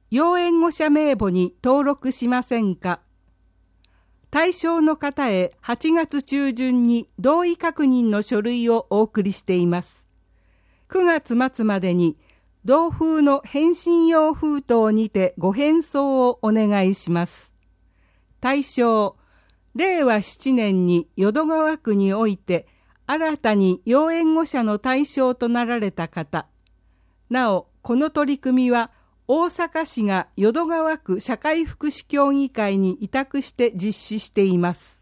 要援護者名簿に登録しませんか。対象の方へ8月中旬に同意確認の書類をお送りしています。9月末までに同封の返信用封筒にてご返送をお願いします。対象、令和7年に淀川区において新たに要援護者の対象となられた方。なお、この取り組みは大阪市が淀川区社会福祉協議会に委託して実施しています。